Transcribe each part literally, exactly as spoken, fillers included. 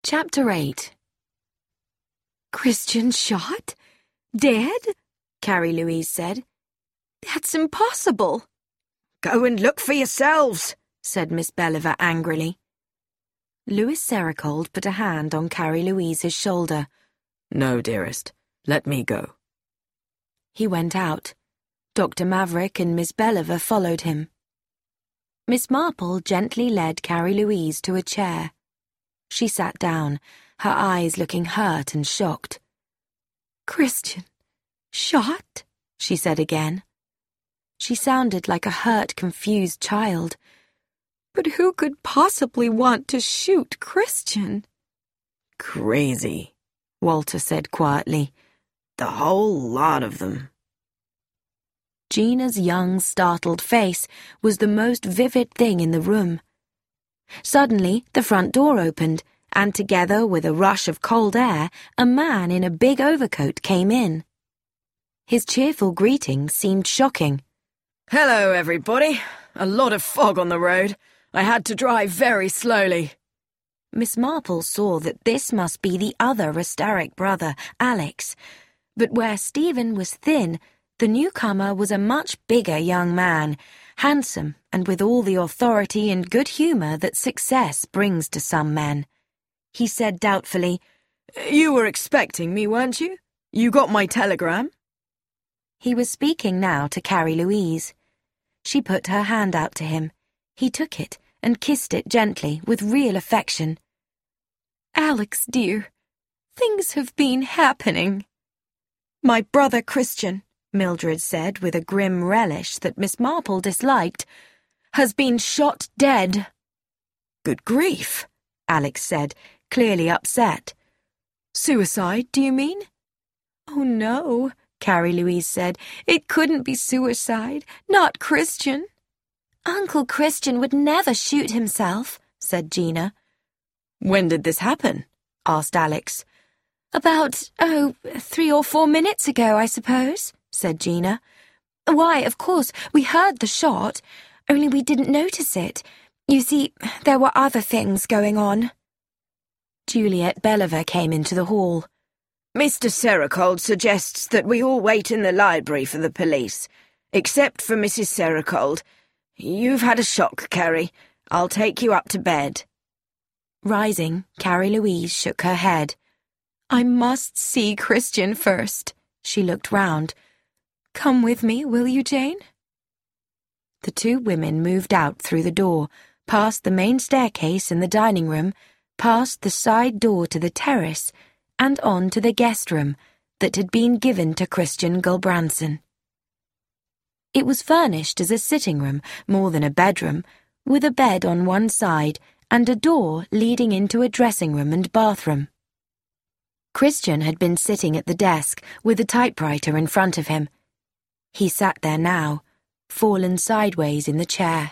Chapter eight. "Christian shot? Dead?" Carrie Louise said. "That's impossible." "Go and look for yourselves," said Miss Belliver angrily. Louis Sericold put a hand on Carrie Louise's shoulder. "No, dearest. Let me go." He went out. Doctor Maverick and Miss Belliver followed him. Miss Marple gently led Carrie Louise to a chair. She sat down, her eyes looking hurt and shocked. "Christian, shot?" she said again. She sounded like a hurt, confused child. "But who could possibly want to shoot Christian?" "Crazy," Walter said quietly. "The whole lot of them." Gina's young, startled face was the most vivid thing in the room. Suddenly, the front door opened, and together with a rush of cold air, a man in a big overcoat came in. His cheerful greeting seemed shocking. "Hello, everybody. A lot of fog on the road. I had to drive very slowly." Miss Marple saw that this must be the other hysteric brother, Alex, but where Stephen was thin, the newcomer was a much bigger young man, handsome and with all the authority and good humour that success brings to some men. He said doubtfully, "You were expecting me, weren't you? You got my telegram?" He was speaking now to Carrie Louise. She put her hand out to him. He took it and kissed it gently with real affection. "Alex, dear, things have been happening." "My brother Christian," Mildred said with a grim relish that Miss Marple disliked, "has been shot dead." "Good grief," Alex said, clearly upset. "Suicide, do you mean?" "Oh, no," Carrie Louise said. "It couldn't be suicide. Not Christian." "Uncle Christian would never shoot himself," said Gina. "When did this happen?" asked Alex. "About, oh, three or four minutes ago, I suppose," said Gina. "Why, of course, we heard the shot, only we didn't notice it. You see, there were other things going on." Juliet Belliver came into the hall. "Mister Sericold suggests that we all wait in the library for the police, except for Missus Sericold. You've had a shock, Carrie. I'll take you up to bed." Rising, Carrie Louise shook her head. "I must see Christian first." She looked round. "Come with me, will you, Jane?" The two women moved out through the door, past the main staircase in the dining room, past the side door to the terrace, and on to the guest room that had been given to Christian Gulbranson. It was furnished as a sitting room, more than a bedroom, with a bed on one side and a door leading into a dressing room and bathroom. Christian had been sitting at the desk with a typewriter in front of him. He sat there now, fallen sideways in the chair.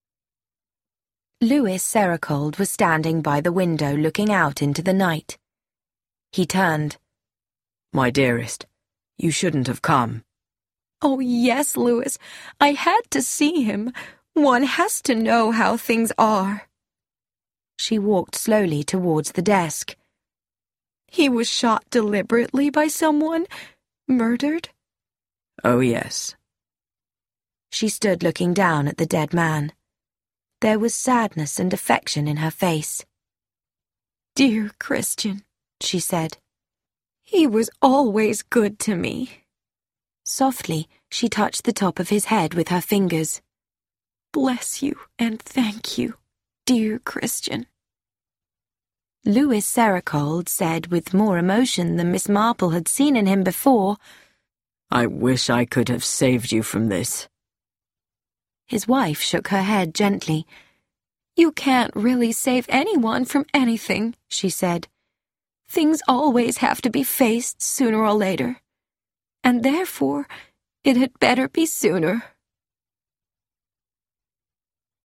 Louis Sericold was standing by the window looking out into the night. He turned. "My dearest, you shouldn't have come." "Oh, yes, Louis. I had to see him. One has to know how things are." She walked slowly towards the desk. "He was shot deliberately by someone? Murdered?" "Oh, yes." She stood looking down at the dead man. There was sadness and affection in her face. "Dear Christian," she said. "He was always good to me." Softly, she touched the top of his head with her fingers. "Bless you and thank you, dear Christian." Louis Sericold said with more emotion than Miss Marple had seen in him before, "I wish I could have saved you from this." His wife shook her head gently. "You can't really save anyone from anything," she said. "Things always have to be faced sooner or later. And therefore, it had better be sooner."